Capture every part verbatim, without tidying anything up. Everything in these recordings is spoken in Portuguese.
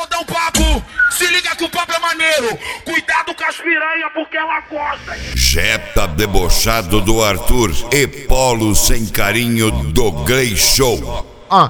vou dar um papo. Se liga que o papo é maneiro. Cuidado com as piranha porque ela gosta. Jetta debochado do Arthur e Polo sem carinho do Gley Show. Ah.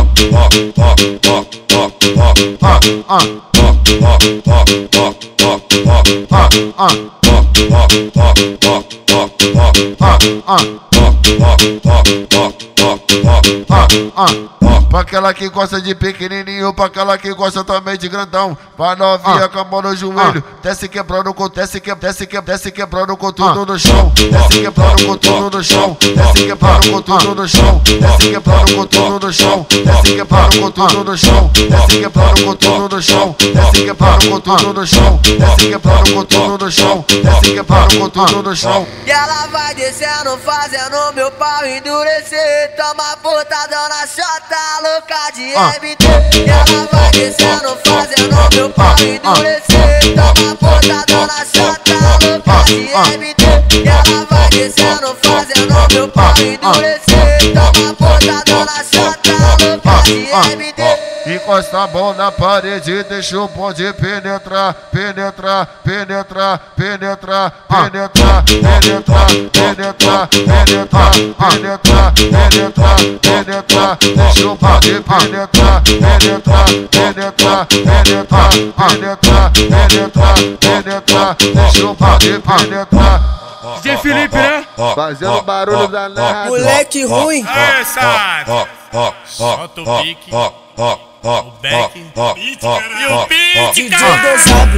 Pra aquela que gosta de pequenininho, pra aquela que gosta também de grandão. Pra novinha com a mão no joelho, desce quebrando com, desce que, desce que, desce quebrando com tudo no chão. Desce quebrando com tudo no chão. Desce quebrando com tudo no chão. Desce quebrando com tudo no chão. Desce quebrando com tudo no chão. Desce quebrando com tudo no chão. Desce quebrando com tudo no chão. Desce quebrando com tudo no chão. Desce quebrando com tudo no chão. E ela vai descendo, fazendo meu pau endurecer. Toma botadão na chota, louca de M D. E ela vai descendo, fazendo meu pau endurecer. Toma botadão na chota, louca de M D. E ela vai descendo, fazendo meu pau endurecer. Toma botadão na chota, louca de M D. Encosta a mão na parede, deixa o bonde penetrar, penetrar, penetrar, penetrar, penetrar, penetrar, penetrar, penetrar, penetrar, penetrar, penetrar, deixa o bonde penetrar, penetrar, penetrar, penetrar, penetrar, penetrar, penetrar, deixa o bonde penetrar. D J Felipe, né? Fazendo barulho danado. Moleque ruim. Aê, sabe? Solta o pique. O back e o beat, cara.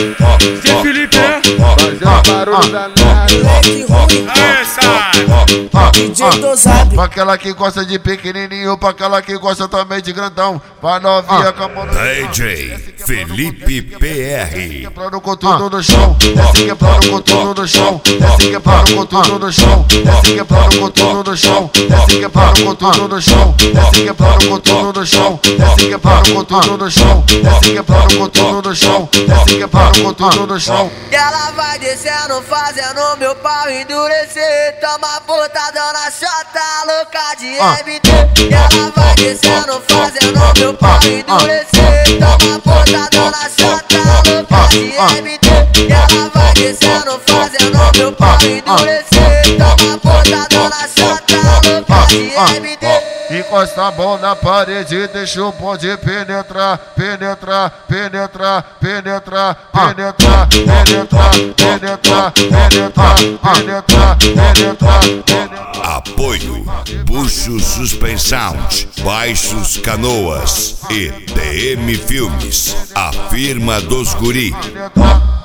D J Felipe, né? Fazendo barulho danado. Moleque ruim. Aê, sabe? D J Dozado. Pra aquela que gosta de pequenininho, pra aquela que gosta também de grandão. Pra novinha com a mão no D J Felipe P R. Quebrando com tudo no chão. Desce quebrando com tudo no chão. Desce quebrando com tudo no chão. Desce quebrando com tudo no chão. Desce quebrando com tudo no chão. Desce quebrando com tudo no chão. Desce quebrando com tudo no chão. Desce quebrando com tudo no chão. Desce quebrando com tudo no chão. E ela vai descendo, fazendo meu pau endurecer. Toma botadão na chota, louca de M D. E ela vai descendo, fazendo meu pau endurecer. Toma botadão na chota, louca de M D. E ela vai descendo, fazendo meu pau endurecer. Toma botadão na chota, louca de M D. Encosta a mão na parede, deixa o bonde penetrar, penetrar, penetrar, penetrar, penetrar, penetrar, penetrar, penetrar, penetrar, penetrar, penetrar. Apoio Bucho Suspensound, Baixos Canoas e T M Filmes, a firma dos guri. Penetrar.